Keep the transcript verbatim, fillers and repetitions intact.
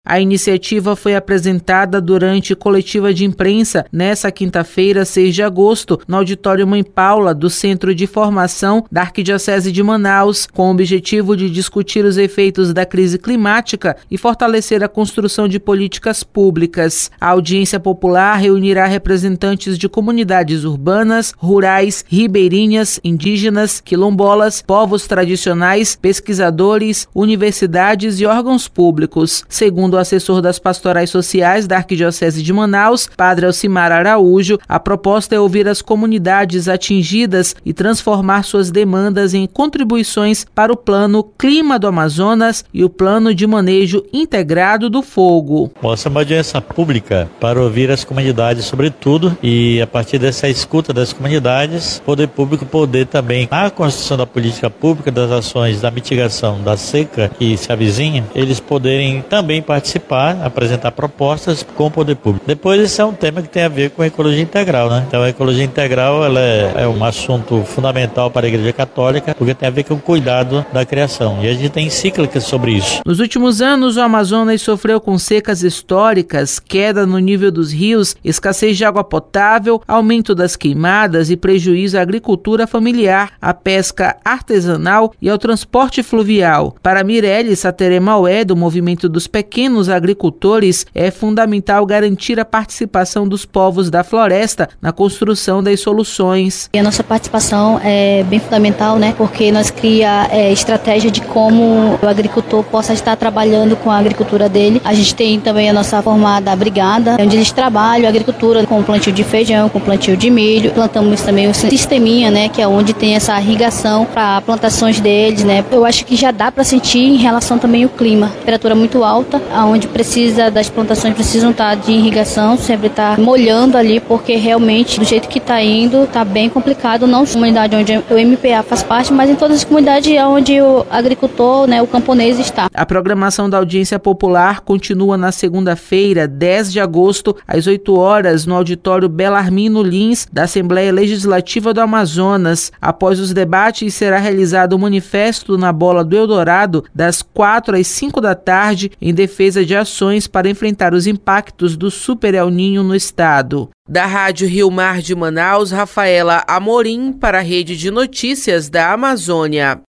A iniciativa foi apresentada durante coletiva de imprensa nesta quinta-feira, seis de agosto, no Auditório Mãe Paula, do Centro de Formação da Arquidiocese de Manaus, com o objetivo de discutir os efeitos da crise climática e fortalecer a construção de políticas públicas. A audiência popular reunirá representantes de comunidades urbanas, rurais, ribeirinhas, indígenas, quilombolas, povos tradicionais, pesquisadores, universidades e órgãos públicos. Segundo o assessor das pastorais sociais da Arquidiocese de Manaus, Padre Alcimar Araújo, a proposta é ouvir as comunidades atingidas e transformar suas demandas em contribuições para o Plano Clima do Amazonas e o Plano de Manejo Integrado do Fogo. Essa é uma audiência pública para ouvir as comunidades sobre tudo e, a partir dessa escuta das comunidades, o poder público poder também, na construção da política pública, das ações da mitigação da seca que se avizinha, eles poderem também participar participar, apresentar propostas com o poder público. Depois, esse é um tema que tem a ver com a ecologia integral, né? Então, a ecologia integral ela é, é um assunto fundamental para a Igreja Católica, porque tem a ver com o cuidado da criação. E a gente tem encíclicas sobre isso. Nos últimos anos, o Amazonas sofreu com secas históricas, queda no nível dos rios, escassez de água potável, aumento das queimadas e prejuízo à agricultura familiar, à pesca artesanal e ao transporte fluvial. Para Mirelle Sateremaué, do Movimento dos Pequenos Os agricultores, é fundamental garantir a participação dos povos da floresta na construção das soluções. E a nossa participação é bem fundamental, né? Porque nós cria é, estratégia de como o agricultor possa estar trabalhando com a agricultura dele. A gente tem também a nossa formada brigada, onde eles trabalham a agricultura com plantio de feijão, com plantio de milho. Plantamos também o sisteminha, né? Que é onde tem essa irrigação para plantações deles, né? Eu acho que já dá para sentir em relação também ao clima. Temperatura muito alta, onde precisa das plantações precisam estar de irrigação, sempre estar molhando ali, porque realmente do jeito que está indo, está bem complicado, não só na comunidade onde o M P A faz parte, mas em todas as comunidades onde o agricultor, né, o camponês está. A programação da audiência popular continua na segunda-feira, dez de agosto, às oito horas, no auditório Belarmino Lins, da Assembleia Legislativa do Amazonas. Após os debates, será realizado o manifesto na Bola do Eldorado, das quatro às cinco da tarde, em defesa de ações para enfrentar os impactos do Super El Niño no estado. Da Rádio Rio Mar de Manaus, Rafaela Amorim para a Rede de Notícias da Amazônia.